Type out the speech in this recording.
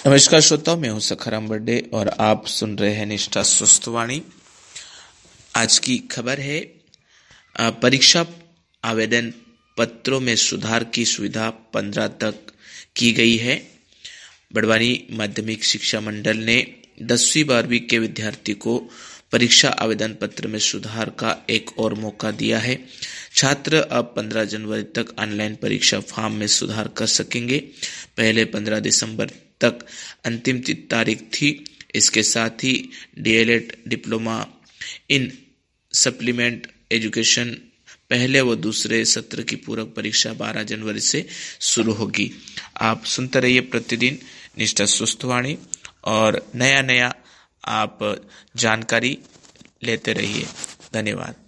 नमस्कार श्रोताओं, मैं हूं सखाराम बर्डे और आप सुन रहे हैं निष्ठा स्वस्थवाणी। आज की खबर है परीक्षा आवेदन पत्रों में सुधार की सुविधा 15 तक की गई है। बड़वानी माध्यमिक शिक्षा मंडल ने 10वीं 12वीं के विद्यार्थी को परीक्षा आवेदन पत्र में सुधार का एक और मौका दिया है। छात्र अब 15 जनवरी तक ऑनलाइन परीक्षा फॉर्म में सुधार कर सकेंगे। पहले 15 दिसंबर तक अंतिम तारीख थी। इसके साथ ही DElEd diploma in supplement education पहले व दूसरे सत्र की पूरक परीक्षा 12 जनवरी से शुरू होगी। आप सुनते रहिए प्रतिदिन निष्ठा स्वस्थवाणी और नया आप जानकारी लेते रहिए। धन्यवाद।